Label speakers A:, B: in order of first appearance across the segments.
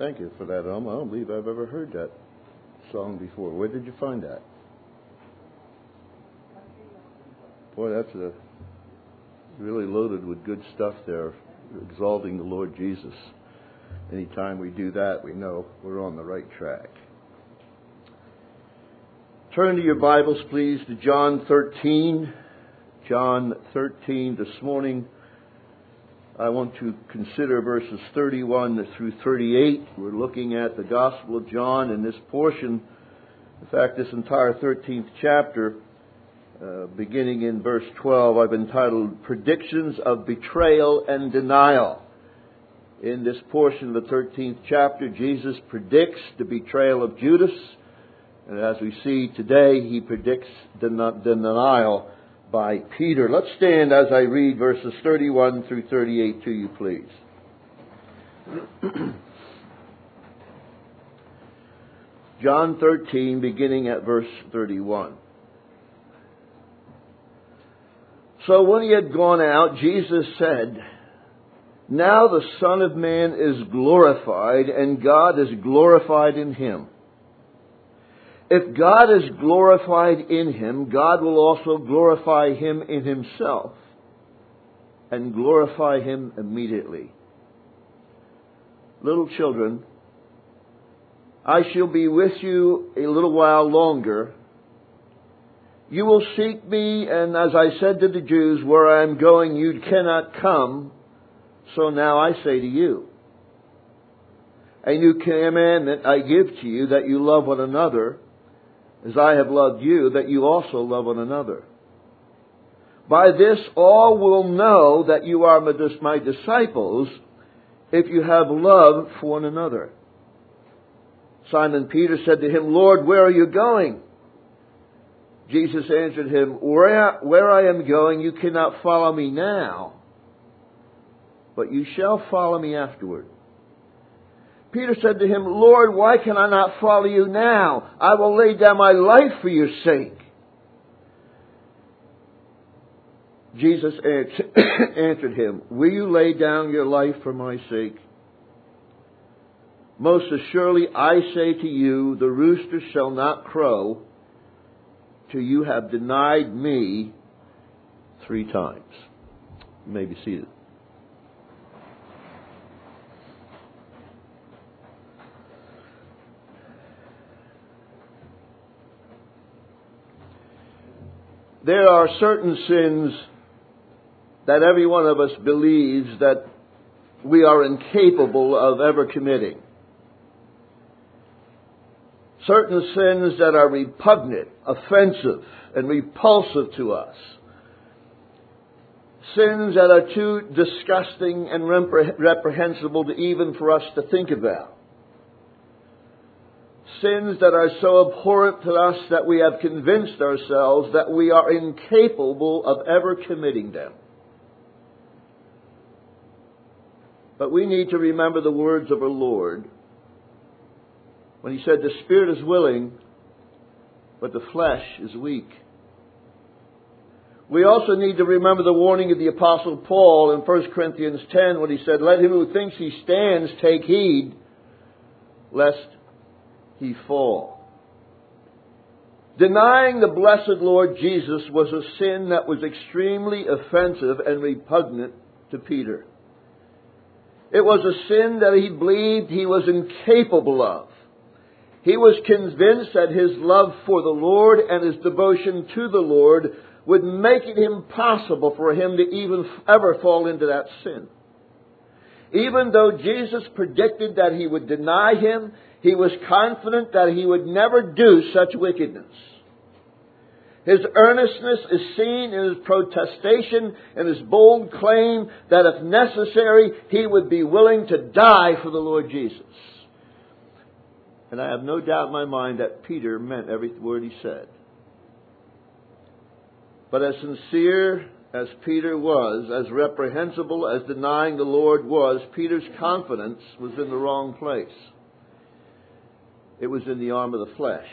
A: Thank you for that, I don't believe I've ever heard that song before. Where did you find that? Boy, that's really loaded with good stuff there, exalting the Lord Jesus. Anytime we do that, we know we're on the right track. Turn to your Bibles, please, to John 13. John 13 this morning. I want to consider verses 31 through 38. We're looking at the Gospel of John in this portion. In fact, this entire 13th chapter, beginning in verse 12, I've entitled Predictions of Betrayal and Denial. In this portion of the 13th chapter, Jesus predicts the betrayal of Judas. And as we see today, he predicts the denial by Peter. Let's stand as I read verses 31 through 38 to you, please. John 13, beginning at verse 31. So when he had gone out, Jesus said, "Now the Son of Man is glorified, and God is glorified in him. If God is glorified in him, God will also glorify him in himself and glorify him immediately. Little children, I shall be with you a little while longer. You will seek me, and as I said to the Jews, where I am going, you cannot come. So now I say to you, a new commandment I give to you, that you love one another, as I have loved you, that you also love one another. By this all will know that you are my disciples, if you have love for one another." Simon Peter said to him, "Lord, where are you going?" Jesus answered him, Where I am going, you cannot follow me now, but you shall follow me afterward." Peter said to him, "Lord, why can I not follow you now? I will lay down my life for your sake." Jesus answered him, "Will you lay down your life for my sake? Most assuredly I say to you, the rooster shall not crow till you have denied me 3 times. You may be seated. There are certain sins that every one of us believes that we are incapable of ever committing. Certain sins that are repugnant, offensive, and repulsive to us. Sins that are too disgusting and reprehensible to even for us to think about. Sins that are so abhorrent to us that we have convinced ourselves that we are incapable of ever committing them. But we need to remember the words of our Lord when He said, "The spirit is willing, but the flesh is weak." We also need to remember the warning of the Apostle Paul in 1 Corinthians 10 when he said, "Let him who thinks he stands take heed, lest he fall." Denying the blessed Lord Jesus was a sin that was extremely offensive and repugnant to Peter. It was a sin that he believed he was incapable of. He was convinced that his love for the Lord and his devotion to the Lord would make it impossible for him to even ever fall into that sin. Even though Jesus predicted that he would deny him, he was confident that he would never do such wickedness. His earnestness is seen in his protestation and his bold claim that if necessary, he would be willing to die for the Lord Jesus. And I have no doubt in my mind that Peter meant every word he said. But as sincere as Peter was, as reprehensible as denying the Lord was, Peter's confidence was in the wrong place. It was in the arm of the flesh.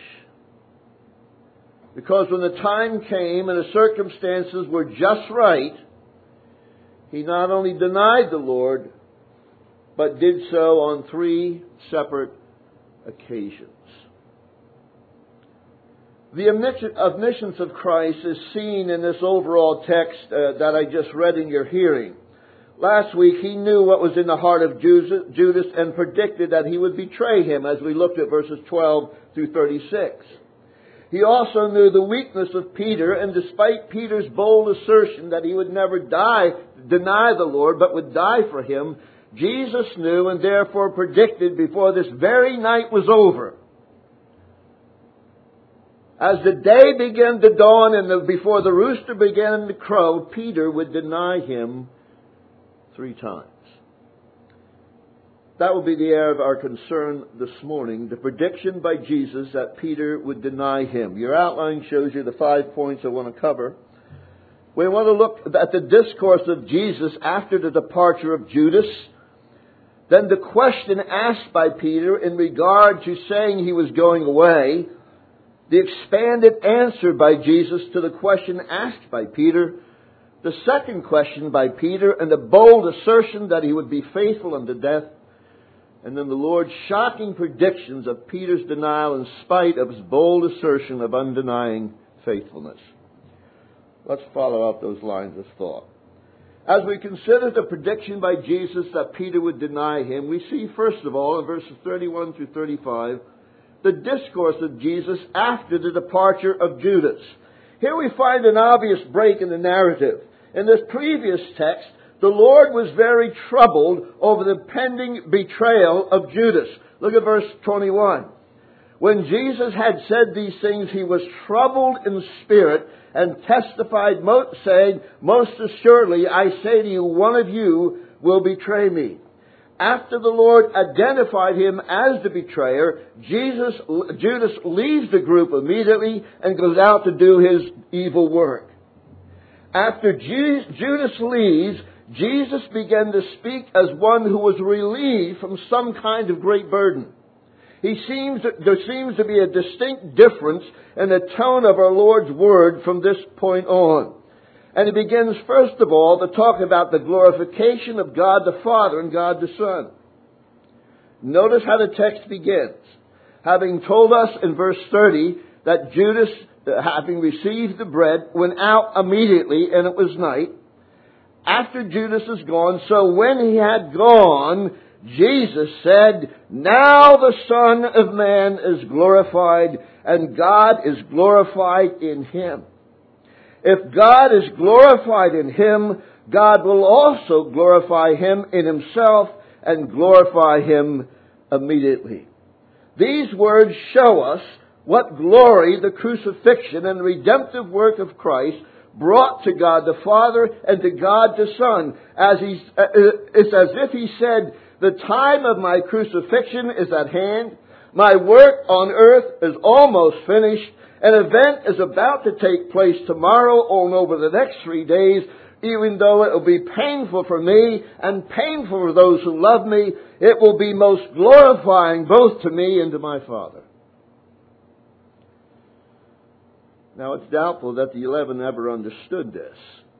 A: Because when the time came and the circumstances were just right, he not only denied the Lord, but did so on 3 separate occasions. The omniscience of Christ is seen in this overall text that I just read in your hearing. Last week, He knew what was in the heart of Judas and predicted that he would betray Him, as we looked at verses 12 through 36. He also knew the weakness of Peter, and despite Peter's bold assertion that he would never deny the Lord, but would die for Him, Jesus knew and therefore predicted before this very night was over. As the day began to dawn and before the rooster began to crow, Peter would deny Him 3 times. That will be the area of our concern this morning, the prediction by Jesus that Peter would deny Him. Your outline shows you the 5 points I want to cover. We want to look at the discourse of Jesus after the departure of Judas. Then the question asked by Peter in regard to saying he was going away. The expanded answer by Jesus to the question asked by Peter. The second question by Peter and the bold assertion that he would be faithful unto death. And then the Lord's shocking predictions of Peter's denial in spite of his bold assertion of undenying faithfulness. Let's follow up those lines of thought. As we consider the prediction by Jesus that Peter would deny Him, we see first of all in verses 31 through 35, the discourse of Jesus after the departure of Judas. Here we find an obvious break in the narrative. In this previous text, the Lord was very troubled over the pending betrayal of Judas. Look at verse 21. When Jesus had said these things, He was troubled in spirit and testified, saying, Most assuredly, I say to you, one of you will betray me. After the Lord identified Him as the betrayer, Judas leaves the group immediately and goes out to do his evil work. After Judas leaves, Jesus began to speak as one who was relieved from some kind of great burden. There seems to be a distinct difference in the tone of our Lord's word from this point on. And He begins, first of all, to talk about the glorification of God the Father and God the Son. Notice how the text begins. Having told us in verse 30 that Judas, having received the bread, went out immediately, and it was night. After Judas is gone, so when He had gone, Jesus said, Now the Son of Man is glorified, and God is glorified in Him. If God is glorified in Him, God will also glorify Him in Himself and glorify Him immediately. These words show us what glory the crucifixion and redemptive work of Christ brought to God the Father and to God the Son. It's as if He said, the time of my crucifixion is at hand. My work on earth is almost finished. An event is about to take place tomorrow or over the next 3 days. Even though it will be painful for me and painful for those who love me, it will be most glorifying both to me and to my Father. Now, it's doubtful that the 11 ever understood this.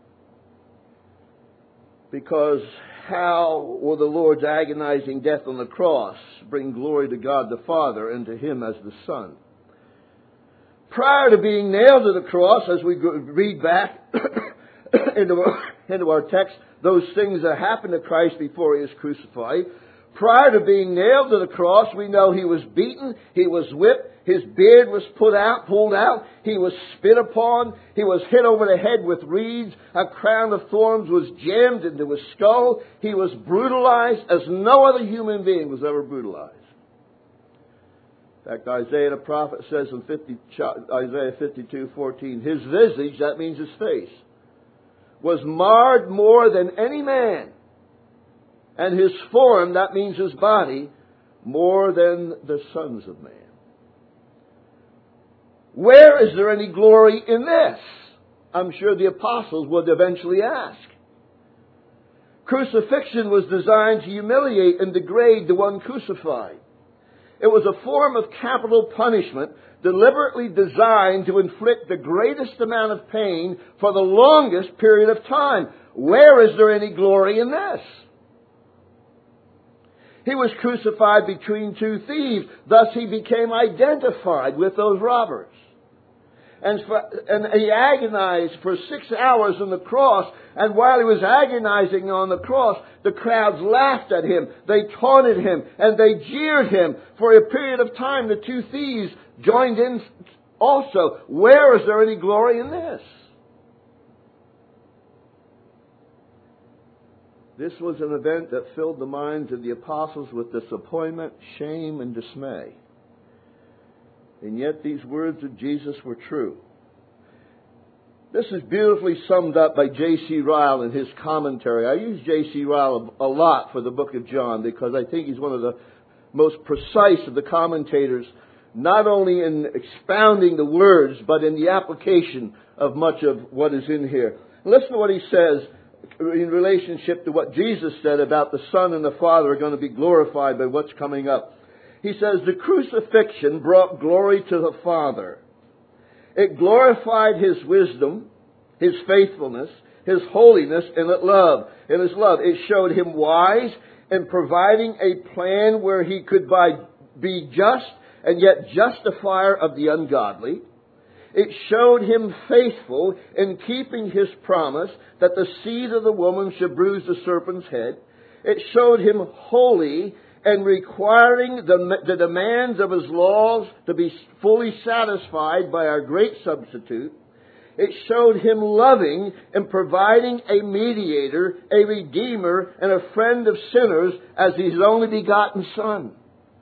A: Because how will the Lord's agonizing death on the cross bring glory to God the Father and to Him as the Son? Prior to being nailed to the cross, as we read back into our text, those things that happened to Christ before He was crucified. Prior to being nailed to the cross, we know He was beaten, He was whipped, His beard was pulled out, He was spit upon, He was hit over the head with reeds, a crown of thorns was jammed into His skull, He was brutalized as no other human being was ever brutalized. In fact, Isaiah the prophet says in Isaiah 52:14, His visage, that means His face, was marred more than any man, and His form, that means His body, more than the sons of man. Where is there any glory in this? I'm sure the apostles would eventually ask. Crucifixion was designed to humiliate and degrade the one crucified. It was a form of capital punishment deliberately designed to inflict the greatest amount of pain for the longest period of time. Where is there any glory in this? He was crucified between two thieves. Thus he became identified with those robbers. And he agonized for 6 hours on the cross. And while he was agonizing on the cross, the crowds laughed at him. They taunted him and they jeered him. For a period of time, the two thieves joined in also. Where is there any glory in this? This was an event that filled the minds of the apostles with disappointment, shame, and dismay. And yet these words of Jesus were true. This is beautifully summed up by J.C. Ryle in his commentary. I use J.C. Ryle a lot for the book of John because I think he's one of the most precise of the commentators, not only in expounding the words, but in the application of much of what is in here. Listen to what he says in relationship to what Jesus said about the Son and the Father are going to be glorified by what's coming up. He says, the crucifixion brought glory to the Father. It glorified His wisdom, His faithfulness, His holiness, and His love. It showed Him wise in providing a plan where He could be just and yet justifier of the ungodly. It showed Him faithful in keeping His promise that the seed of the woman should bruise the serpent's head. It showed Him holy and requiring the demands of His laws to be fully satisfied by our great substitute. It showed Him loving and providing a mediator, a redeemer, and a friend of sinners as His only begotten Son.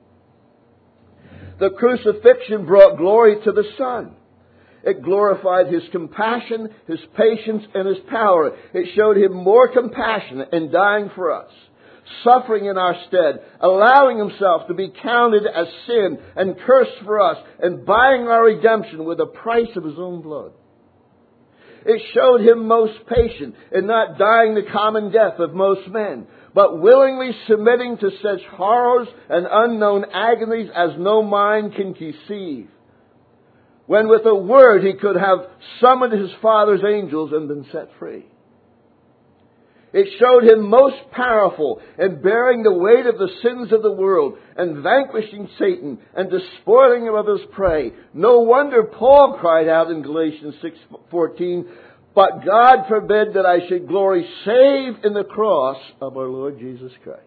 A: The crucifixion brought glory to the Son. It glorified His compassion, His patience, and His power. It showed Him more compassionate in dying for us, suffering in our stead, allowing Himself to be counted as sin and cursed for us, and buying our redemption with the price of His own blood. It showed Him most patient in not dying the common death of most men, but willingly submitting to such horrors and unknown agonies as no mind can conceive, when with a word He could have summoned His Father's angels and been set free. It showed Him most powerful in bearing the weight of the sins of the world and vanquishing Satan and despoiling him of his prey. No wonder Paul cried out in Galatians 6:14, "But God forbid that I should glory save in the cross of our Lord Jesus Christ."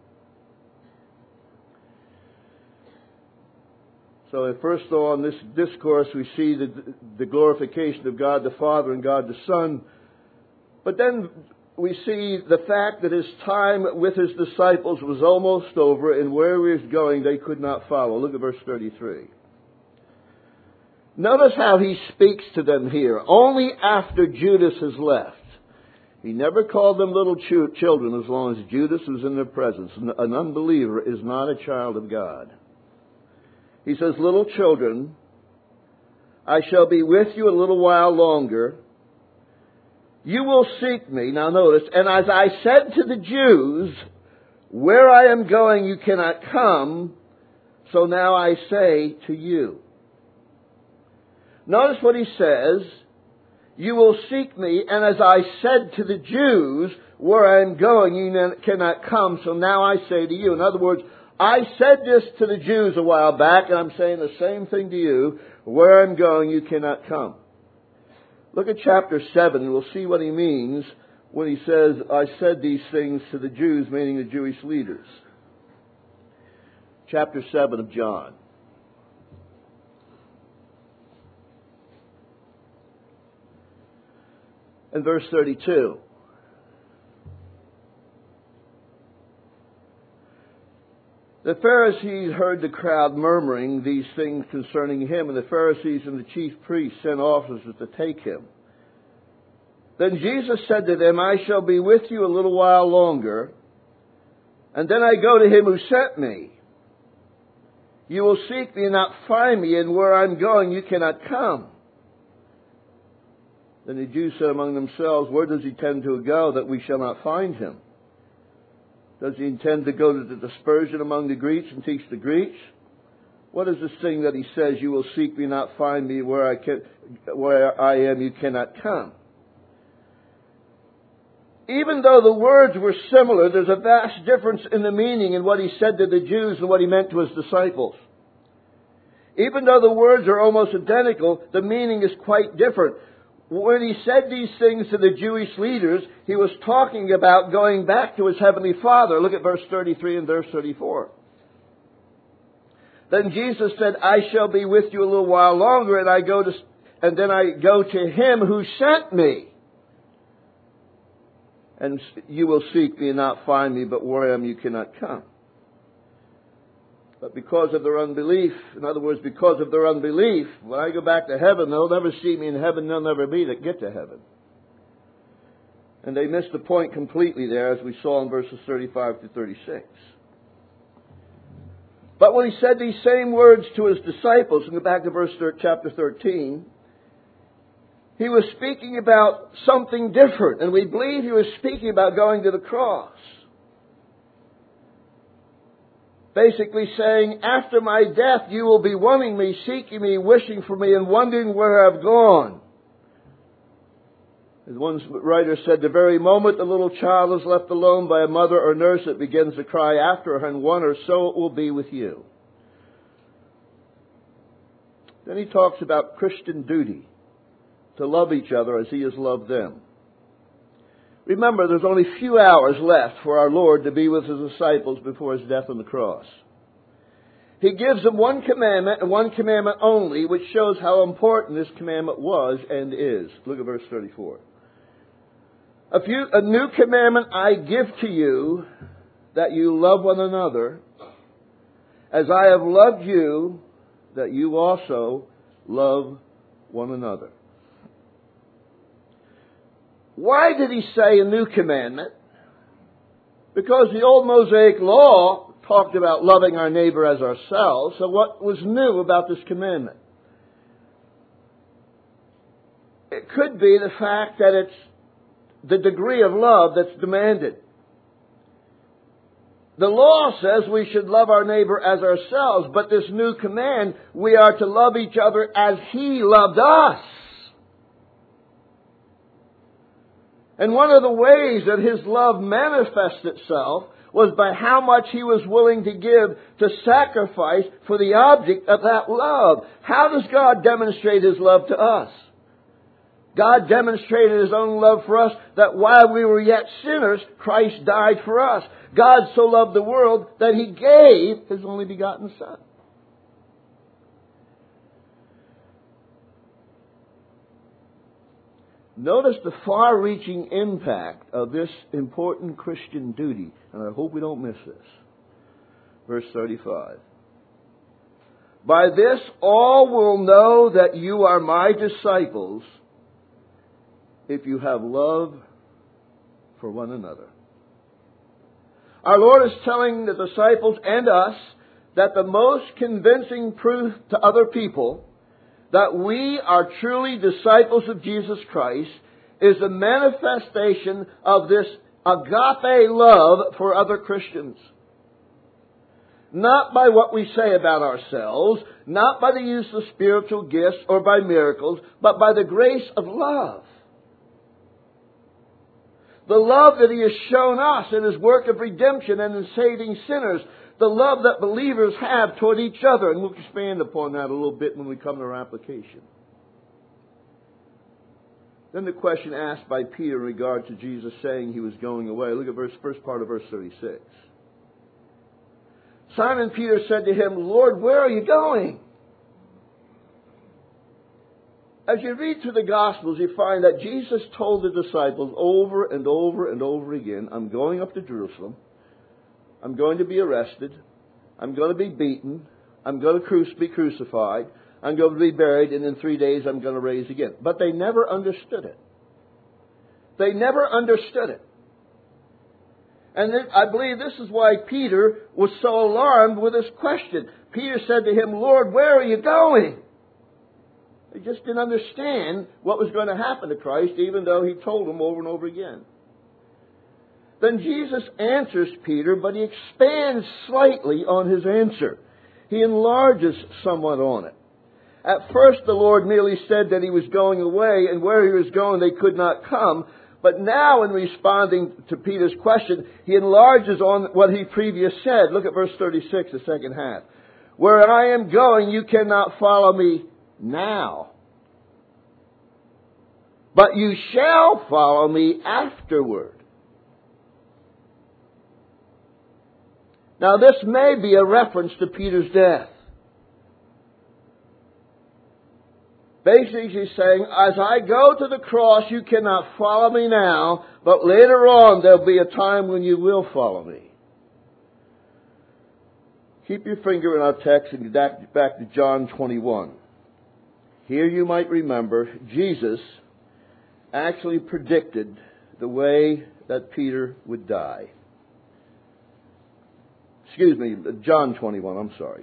A: So first of all, in this discourse we see the glorification of God the Father and God the Son. But then we see the fact that His time with His disciples was almost over, and where He was going they could not follow. Look at verse 33. Notice how He speaks to them here, only after Judas has left. He never called them little children as long as Judas was in their presence. An unbeliever is not a child of God. He says, "Little children, I shall be with you a little while longer. You will seek me," now notice, "and as I said to the Jews, where I am going you cannot come, so now I say to you." Notice what He says, "You will seek me, and as I said to the Jews, where I am going you cannot come, so now I say to you." In other words, I said this to the Jews a while back, and I'm saying the same thing to you. Where I'm going you cannot come. Look at chapter 7, and we'll see what He means when He says, "I said these things to the Jews," meaning the Jewish leaders. Chapter 7 of John. And verse 32. The Pharisees heard the crowd murmuring these things concerning Him, and the Pharisees and the chief priests sent officers to take Him. Then Jesus said to them, "I shall be with you a little while longer, and then I go to Him who sent me. You will seek me and not find me, and where I'm going you cannot come." Then the Jews said among themselves, "Where does He intend to go that we shall not find Him? Does He intend to go to the dispersion among the Greeks and teach the Greeks? What is this thing that He says, 'You will seek me, not find me, where I am, you cannot come'?" even though the words were similar, there's a vast difference in the meaning in what he said to the Jews and what he meant to his disciples. Even though the words are almost identical, the meaning is quite different. When he said these things to the Jewish leaders, he was talking about going back to his heavenly Father. Look at verse 33 and verse 34. Then Jesus said, I shall be with you a little while longer, and then I go to him who sent me. And you will seek me and not find me, but where I am you cannot come. But because of their unbelief, in other words, because of their unbelief, when I go back to heaven, they'll never see me in heaven, they'll never get to heaven. And they missed the point completely there, as we saw in verses 35 to 36. But when he said these same words to his disciples, and go back to chapter 13, he was speaking about something different, and we believe he was speaking about going to the cross. Basically saying, after my death you will be wanting me, seeking me, wishing for me, and wondering where I've gone. As one writer said, the very moment the little child is left alone by a mother or nurse, it begins to cry after her and wonder, so it will be with you. Then he talks about Christian duty, to love each other as he has loved them. Remember, there's only a few hours left for our Lord to be with his disciples before his death on the cross. He gives them one commandment and one commandment only, which shows how important this commandment was and is. Look at verse 34. A new commandment I give to you, that you love one another, as I have loved you, that you also love one another. Why did he say a new commandment? Because the old Mosaic law talked about loving our neighbor as ourselves. So what was new about this commandment? It could be the fact that it's the degree of love that's demanded. The law says we should love our neighbor as ourselves, but this new command, we are to love each other as he loved us. And one of the ways that his love manifested itself was by how much he was willing to give to sacrifice for the object of that love. How does God demonstrate his love to us? God demonstrated his own love for us that while we were yet sinners, Christ died for us. God so loved the world that he gave his only begotten Son. Notice the far-reaching impact of this important Christian duty, and I hope we don't miss this. Verse 35. By this all will know that you are my disciples if you have love for one another. Our Lord is telling the disciples and us that the most convincing proof to other people that we are truly disciples of Jesus Christ is the manifestation of this agape love for other Christians. Not by what we say about ourselves, not by the use of spiritual gifts or by miracles, but by the grace of love. The love that he has shown us in his work of redemption and in saving sinners. The love that believers have toward each other. And we'll expand upon that a little bit when we come to our application. Then the question asked by Peter in regard to Jesus saying he was going away. Look at first part of verse 36. Simon Peter said to him, Lord, where are you going? As you read through the Gospels, you find that Jesus told the disciples over and over and over again, I'm going up to Jerusalem. I'm going to be arrested. I'm going to be beaten. I'm going to be crucified. I'm going to be buried. And in 3 days I'm going to rise again. But they never understood it. They never understood it. And I believe this is why Peter was so alarmed with this question. Peter said to him, Lord, where are you going? They just didn't understand what was going to happen to Christ, even though he told them over and over again. Then Jesus answers Peter, but he expands slightly on his answer. He enlarges somewhat on it. At first, the Lord merely said that he was going away, and where he was going they could not come. But now in responding to Peter's question, he enlarges on what he previously said. Look at verse 36, the second half. Where I am going, you cannot follow me now. But you shall follow me afterward. Now this may be a reference to Peter's death. Basically he's saying, as I go to the cross, you cannot follow me now, but later on there'll be a time when you will follow me. Keep your finger in our text and get back to John 21. Here you might remember Jesus actually predicted the way that Peter would die. Excuse me, John 21, I'm sorry.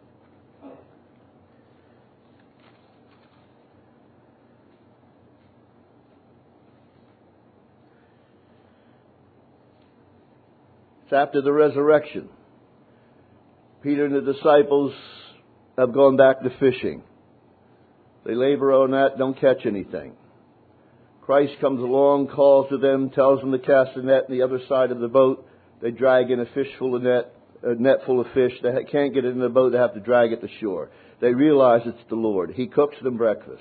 A: It's after the resurrection. Peter and the disciples have gone back to fishing. They labor on that, don't catch anything. Christ comes along, calls to them, tells them to cast a net on the other side of the boat. They drag in a net full of fish. They can't get it in the boat, they have to drag it to shore. They realize it's the Lord. He cooks them breakfast.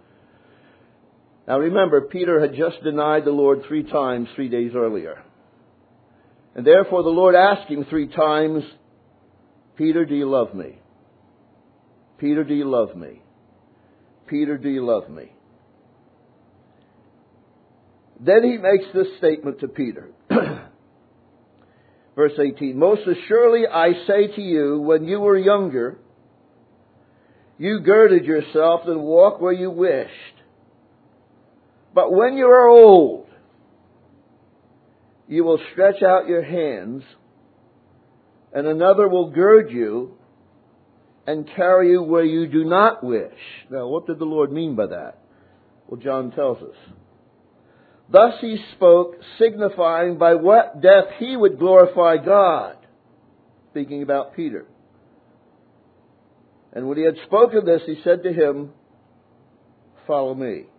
A: Now remember, Peter had just denied the Lord 3 times 3 days earlier. And therefore the Lord asked him 3 times, Peter, do you love me? Peter, do you love me? Peter, do you love me? Then he makes this statement to Peter. Verse 18, most assuredly I say to you, when you were younger, you girded yourself and walked where you wished. But when you are old, you will stretch out your hands, and another will gird you and carry you where you do not wish. Now, what did the Lord mean by that? Well, John tells us. Thus he spoke, signifying by what death he would glorify God. Speaking about Peter. And when he had spoken this, he said to him, follow me.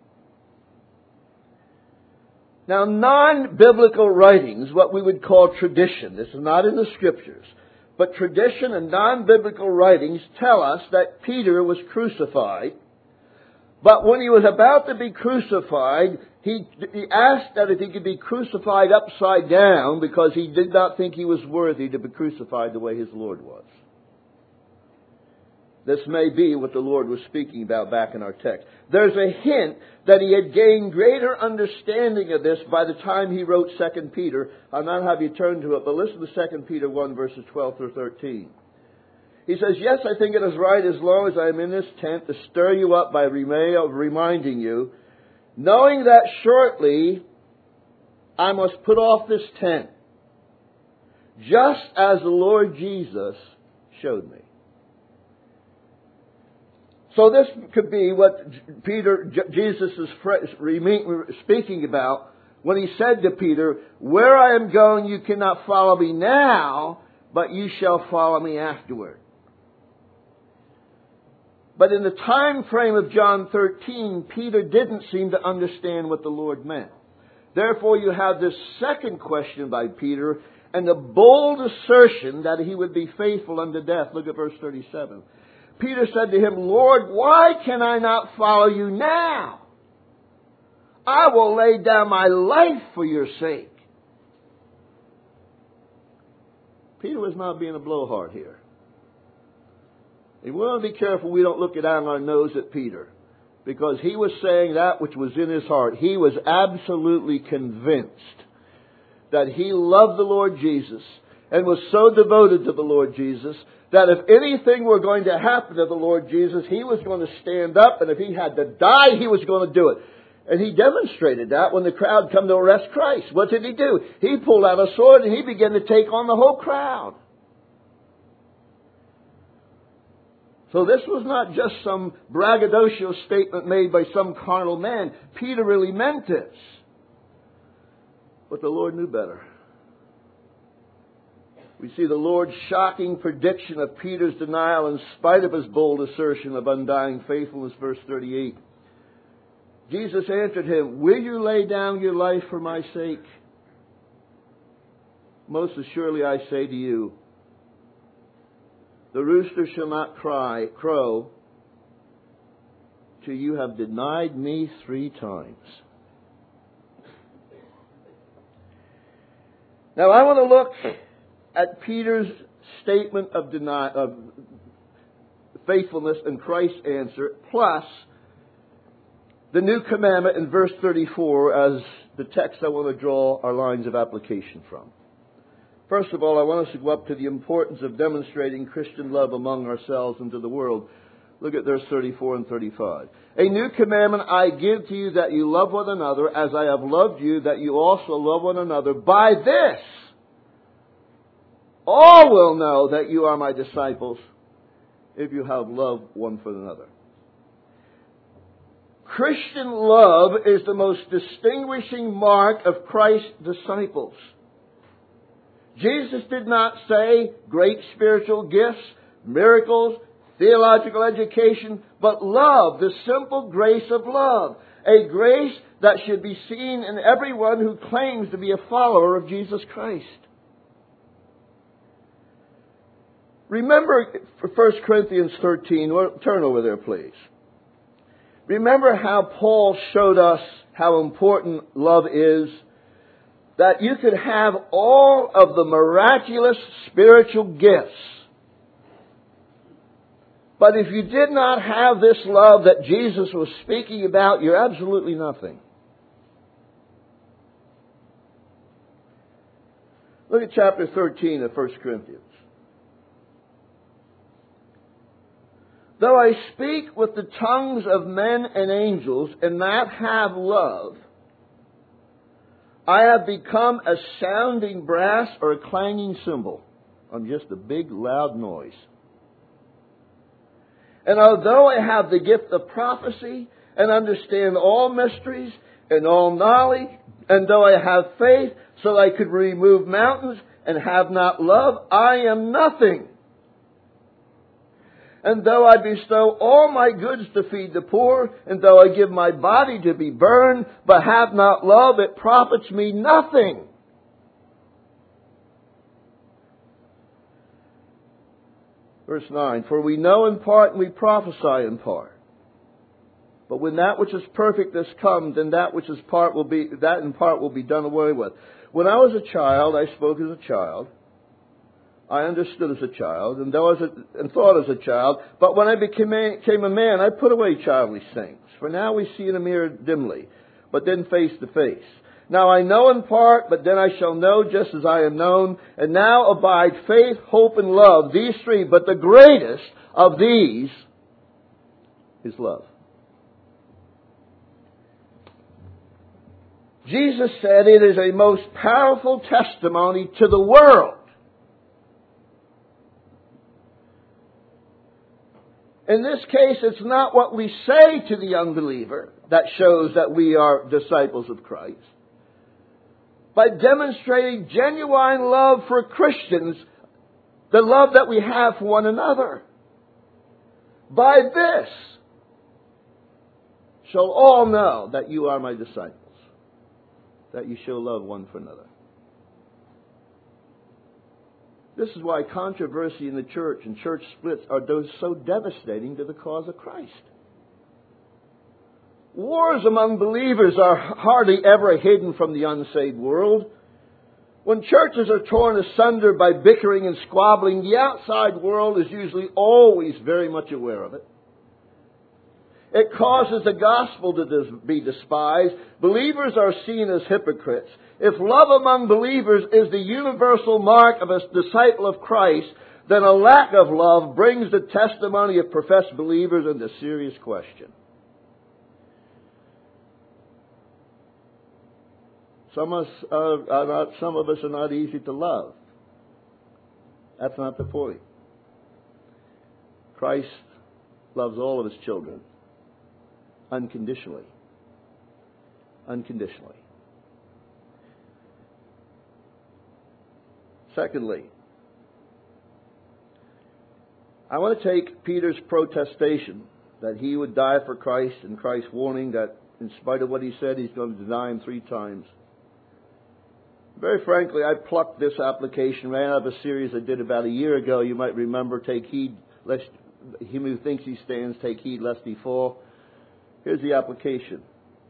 A: Now, non-biblical writings, what we would call tradition, this is not in the Scriptures, but tradition and non-biblical writings tell us that Peter was crucified. But when he was about to be crucified, he asked that if he could be crucified upside down because he did not think he was worthy to be crucified the way his Lord was. This may be what the Lord was speaking about back in our text. There's a hint that he had gained greater understanding of this by the time he wrote 2 Peter. I'll not have you turn to it, but listen to 2 Peter 1 verses 12 through 13. He says, yes, I think it is right as long as I am in this tent to stir you up by reminding you, knowing that shortly I must put off this tent, just as the Lord Jesus showed me. So this could be what Jesus is speaking about when he said to Peter, where I am going you cannot follow me now, but you shall follow me afterward. But in the time frame of John 13, Peter didn't seem to understand what the Lord meant. Therefore, you have this second question by Peter and the bold assertion that he would be faithful unto death. Look at verse 37. Peter said to him, Lord, why can I not follow you now? I will lay down my life for your sake. Peter was not being a blowhard here. And we want to be careful we don't look it down our nose at Peter, because he was saying that which was in his heart. He was absolutely convinced that he loved the Lord Jesus and was so devoted to the Lord Jesus that if anything were going to happen to the Lord Jesus, he was going to stand up, and if he had to die, he was going to do it. And he demonstrated that when the crowd come to arrest Christ. What did he do? He pulled out a sword and he began to take on the whole crowd. So this was not just some braggadocio statement made by some carnal man. Peter really meant this. But the Lord knew better. We see the Lord's shocking prediction of Peter's denial in spite of his bold assertion of undying faithfulness, verse 38. Jesus answered him, will you lay down your life for my sake? Most assuredly I say to you, the rooster shall not crow, till you have denied me 3 times. Now I want to look at Peter's statement of faithfulness and Christ's answer, plus the new commandment in verse 34 as the text I want to draw our lines of application from. First of all, I want us to go up to the importance of demonstrating Christian love among ourselves and to the world. Look at verse 34 and 35. A new commandment I give to you, that you love one another as I have loved you, that you also love one another. By this, all will know that you are my disciples, if you have love one for another. Christian love is the most distinguishing mark of Christ's disciples. Jesus did not say great spiritual gifts, miracles, theological education, but love, the simple grace of love. A grace that should be seen in everyone who claims to be a follower of Jesus Christ. Remember 1 Corinthians 13. Turn over there, please. Remember how Paul showed us how important love is. That you could have all of the miraculous spiritual gifts. But if you did not have this love that Jesus was speaking about, you're absolutely nothing. Look at chapter 13 of 1 Corinthians. Though I speak with the tongues of men and angels and not have love, I have become a sounding brass or a clanging cymbal. I'm just a big, loud noise. And although I have the gift of prophecy and understand all mysteries and all knowledge, and though I have faith so I could remove mountains and have not love, I am nothing. And though I bestow all my goods to feed the poor, and though I give my body to be burned, but have not love, it profits me nothing. Verse 9, for we know in part and we prophesy in part. But when that which is perfect has come, then that which is part will be, that in part will be done away with. When I was a child, I spoke as a child. I understood as a child, and thought as a child. But when I became a man, I put away childish things. For now we see in a mirror dimly, but then face to face. Now I know in part, but then I shall know just as I am known. And now abide faith, hope, and love, these 3. But the greatest of these is love. Jesus said it is a most powerful testimony to the world. In this case, it's not what we say to the unbeliever that shows that we are disciples of Christ. By demonstrating genuine love for Christians, the love that we have for one another. By this shall all know that you are my disciples, that you shall love one for another. This is why controversy in the church and church splits are so devastating to the cause of Christ. Wars among believers are hardly ever hidden from the unsaved world. When churches are torn asunder by bickering and squabbling, the outside world is usually always very much aware of it. It causes the gospel to be despised. Believers are seen as hypocrites. If love among believers is the universal mark of a disciple of Christ, then a lack of love brings the testimony of professed believers into serious question. Some of us are not easy to love. That's not the point. Christ loves all of His children. Unconditionally. Unconditionally. Secondly, I want to take Peter's protestation that he would die for Christ and Christ's warning that In spite of what he said, he's going to deny him 3 times. Very frankly, I plucked this application right out of a series I did about a year ago. You might remember, take heed, lest him who thinks he stands, take heed lest he fall. Here's the application.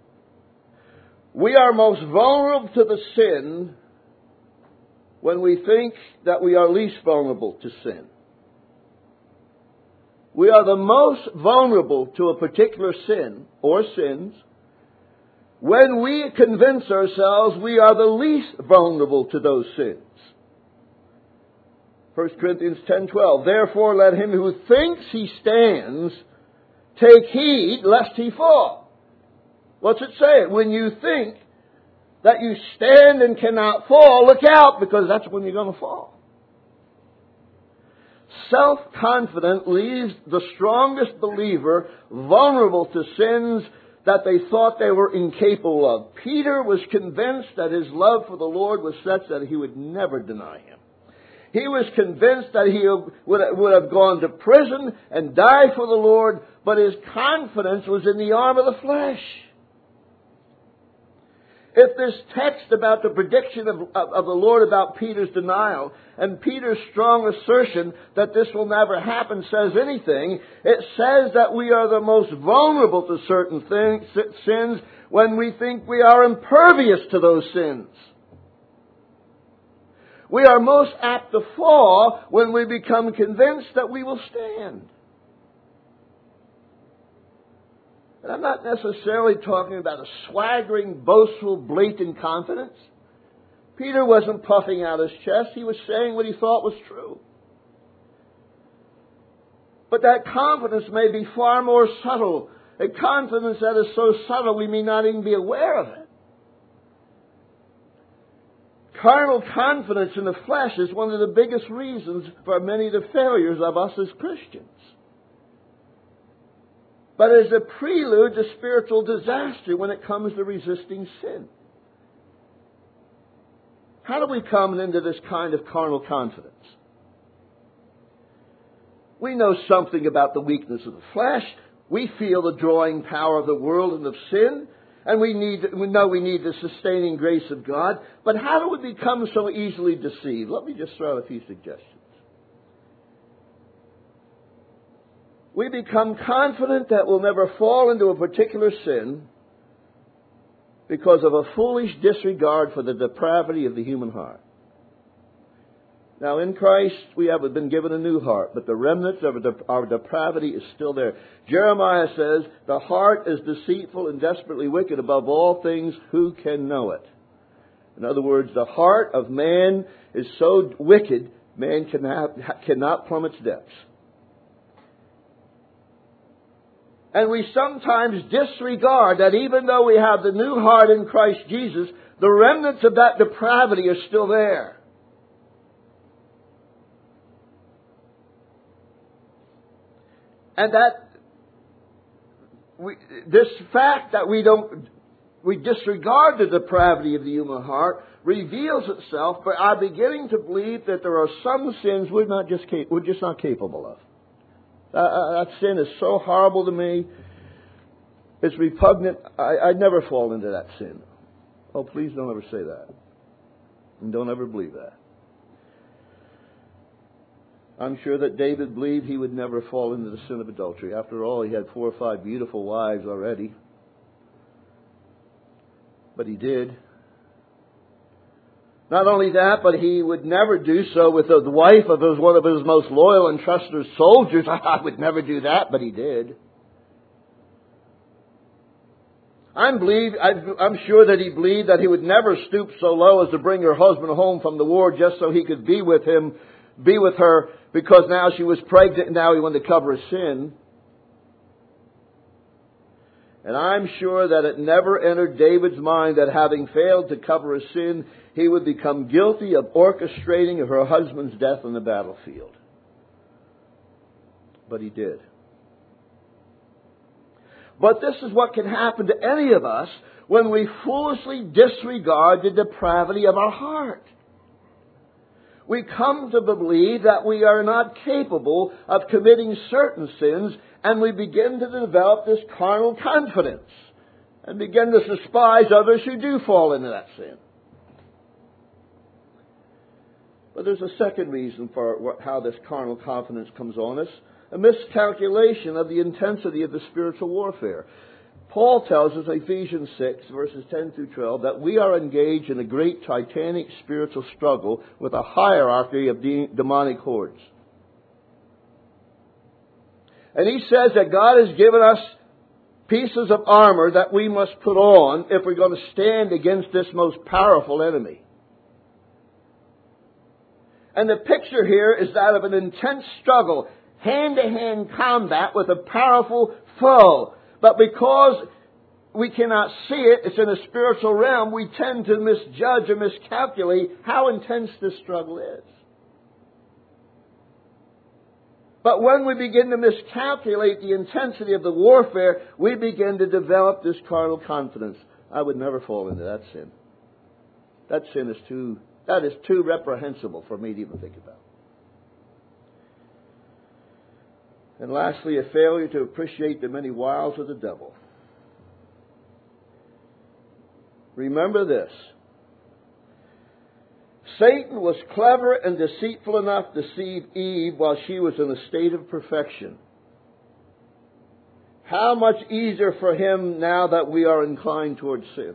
A: We are most vulnerable to the sin when we think that we are least vulnerable to sin. We are the most vulnerable to a particular sin or sins when we convince ourselves we are the least vulnerable to those sins. 1 Corinthians 10:12. Therefore let him who thinks he stands take heed lest he fall. What's it say? When you think that you stand and cannot fall, look out, because that's when you're going to fall. Self-confidence leaves the strongest believer vulnerable to sins that they thought they were incapable of. Peter was convinced that his love for the Lord was such that he would never deny him. He was convinced that he would have gone to prison and died for the Lord, but his confidence was in the arm of the flesh. If this text about the prediction of the Lord about Peter's denial and Peter's strong assertion that this will never happen says anything, it says that we are the most vulnerable to certain sins when we think we are impervious to those sins. We are most apt to fall when we become convinced that we will stand. And I'm not necessarily talking about a swaggering, boastful, blatant confidence. Peter wasn't puffing out his chest. He was saying what he thought was true. But that confidence may be far more subtle. A confidence that is so subtle we may not even be aware of it. Carnal confidence in the flesh is one of the biggest reasons for many of the failures of us as Christians. But it is a prelude to spiritual disaster when it comes to resisting sin. How do we come into this kind of carnal confidence? We know something about the weakness of the flesh. We feel the drawing power of the world and of sin. And we know we need the sustaining grace of God. But how do we become so easily deceived? Let me just throw out a few suggestions. We become confident that we'll never fall into a particular sin because of a foolish disregard for the depravity of the human heart. Now, in Christ, we have been given a new heart, but the remnants of our depravity is still there. Jeremiah says, the heart is deceitful and desperately wicked. Above all things, who can know it? In other words, the heart of man is so wicked, man cannot plumb its depths. And we sometimes disregard that even though we have the new heart in Christ Jesus, the remnants of that depravity are still there. And this fact that we disregard the depravity of the human heart reveals itself by our beginning to believe that there are some sins we're just not capable of. That sin is so horrible to me. It's repugnant. I'd never fall into that sin. Oh, please don't ever say that. And don't ever believe that. I'm sure that David believed he would never fall into the sin of adultery. After all, he had 4 or 5 beautiful wives already. But he did. Not only that, but he would never do so with the wife of one of his most loyal and trusted soldiers. I would never do that, but he did. I'm sure that he believed that he would never stoop so low as to bring her husband home from the war just so he could be with her, because now she was pregnant and now he wanted to cover his sin. And I'm sure that it never entered David's mind that having failed to cover his sin, he would become guilty of orchestrating her husband's death on the battlefield. But he did. But this is what can happen to any of us when we foolishly disregard the depravity of our heart. We come to believe that we are not capable of committing certain sins, and we begin to develop this carnal confidence. and begin to despise others who do fall into that sin. But there's a second reason for how this carnal confidence comes on us, a miscalculation of the intensity of the spiritual warfare. Paul tells us in Ephesians 6, verses 10 through 12, that we are engaged in a great titanic spiritual struggle with a hierarchy of demonic hordes. And he says that God has given us pieces of armor that we must put on if we're going to stand against this most powerful enemy. And the picture here is that of an intense struggle, hand-to-hand combat with a powerful foe. But because we cannot see it, it's in a spiritual realm, we tend to misjudge or miscalculate how intense this struggle is. But when we begin to miscalculate the intensity of the warfare, we begin to develop this carnal confidence. I would never fall into that sin. That sin is too reprehensible for me to even think about. And lastly, a failure to appreciate the many wiles of the devil. Remember this. Satan was clever and deceitful enough to deceive Eve while she was in a state of perfection. How much easier for him now that we are inclined towards sin?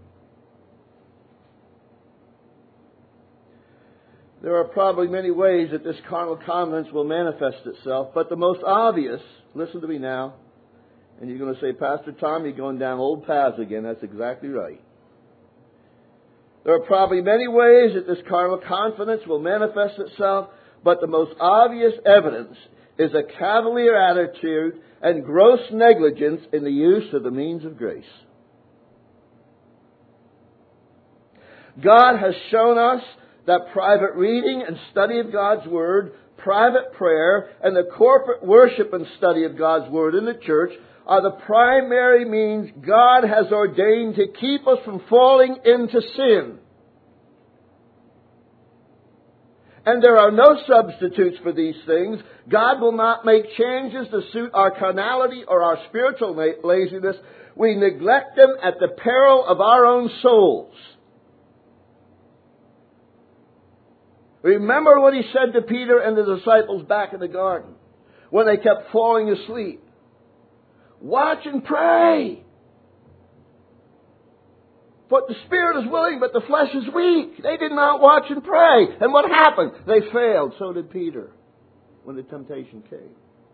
A: There are probably many ways that this carnal confidence will manifest itself, but the most obvious, listen to me now, and you're going to say, Pastor Tom, you're going down old paths again. That's exactly right. There are probably many ways that this carnal confidence will manifest itself, but the most obvious evidence is a cavalier attitude and gross negligence in the use of the means of grace. God has shown us that private reading and study of God's Word, private prayer, and the corporate worship and study of God's Word in the church are the primary means God has ordained to keep us from falling into sin. And there are no substitutes for these things. God will not make changes to suit our carnality or our spiritual laziness. We neglect them at the peril of our own souls. Remember what he said to Peter and the disciples back in the garden when they kept falling asleep. Watch and pray. For the spirit is willing, but the flesh is weak. They did not watch and pray. And what happened? They failed. So did Peter when the temptation came.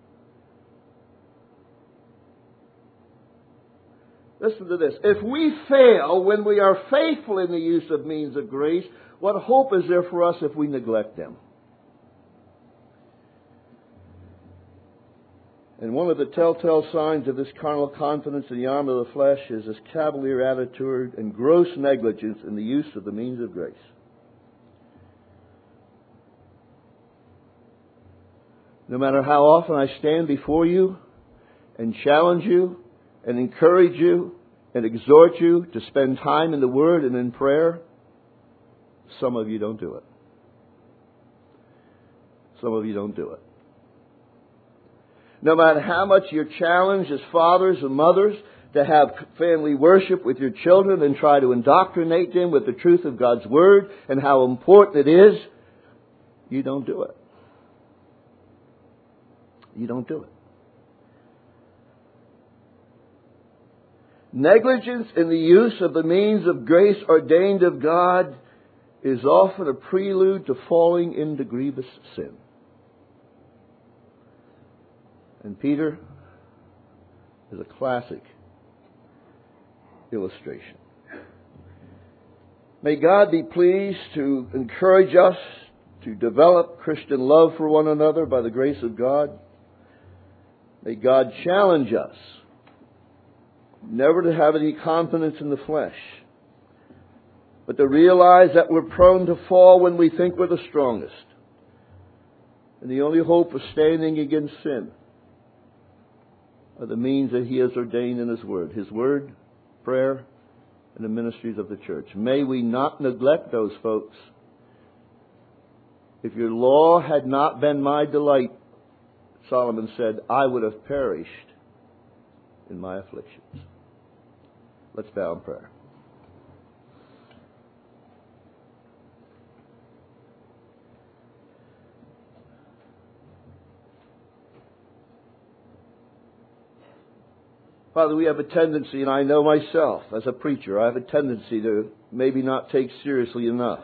A: Listen to this. If we fail when we are faithful in the use of means of grace, what hope is there for us if we neglect them? And one of the telltale signs of this carnal confidence in the arm of the flesh is this cavalier attitude and gross negligence in the use of the means of grace. No matter how often I stand before you and challenge you and encourage you and exhort you to spend time in the Word and in prayer, some of you don't do it. Some of you don't do it. No matter how much you're challenged as fathers and mothers to have family worship with your children and try to indoctrinate them with the truth of God's Word and how important it is, you don't do it. You don't do it. Negligence in the use of the means of grace ordained of God is often a prelude to falling into grievous sin. And Peter is a classic illustration. May God be pleased to encourage us to develop Christian love for one another by the grace of God. May God challenge us never to have any confidence in the flesh, but to realize that we're prone to fall when we think we're the strongest. And the only hope of standing against sin are the means that He has ordained in His Word, prayer, and the ministries of the church. May we not neglect those folks. If your law had not been my delight, Solomon said, I would have perished in my afflictions. Let's bow in prayer. Father, we have a tendency, and I know myself as a preacher, I have a tendency to maybe not take seriously enough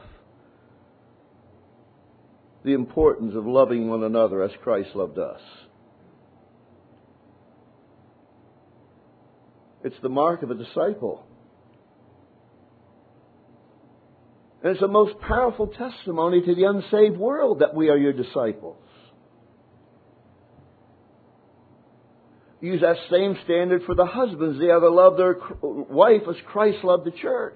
A: the importance of loving one another as Christ loved us. It's the mark of a disciple. And it's the most powerful testimony to the unsaved world that we are your disciples. Use that same standard for the husbands. They are to love their wife as Christ loved the church.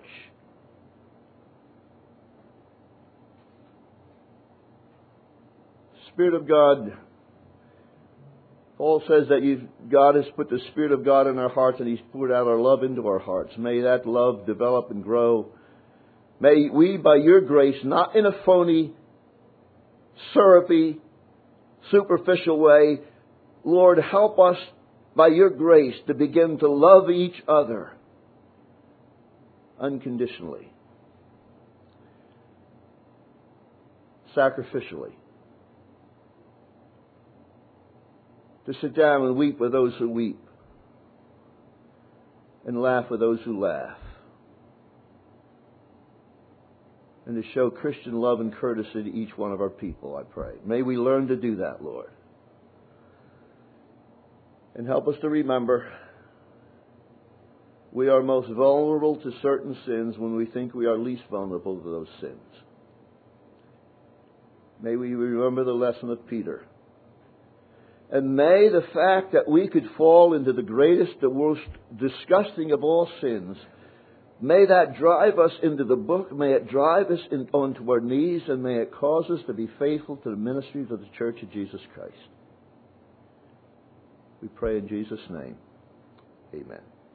A: Spirit of God, Paul says that God has put the Spirit of God in our hearts and He's poured out our love into our hearts. May that love develop and grow. May we, by your grace, not in a phony, syrupy, superficial way, Lord, help us by your grace to begin to love each other unconditionally, sacrificially, to sit down and weep with those who weep and laugh with those who laugh, and to show Christian love and courtesy to each one of our people, I pray. May we learn to do that, Lord. And help us to remember we are most vulnerable to certain sins when we think we are least vulnerable to those sins. May we remember the lesson of Peter. And may the fact that we could fall into the greatest, the most disgusting of all sins, may that drive us into the book, may it drive us onto our knees, and may it cause us to be faithful to the ministries of the Church of Jesus Christ. We pray in Jesus' name. Amen.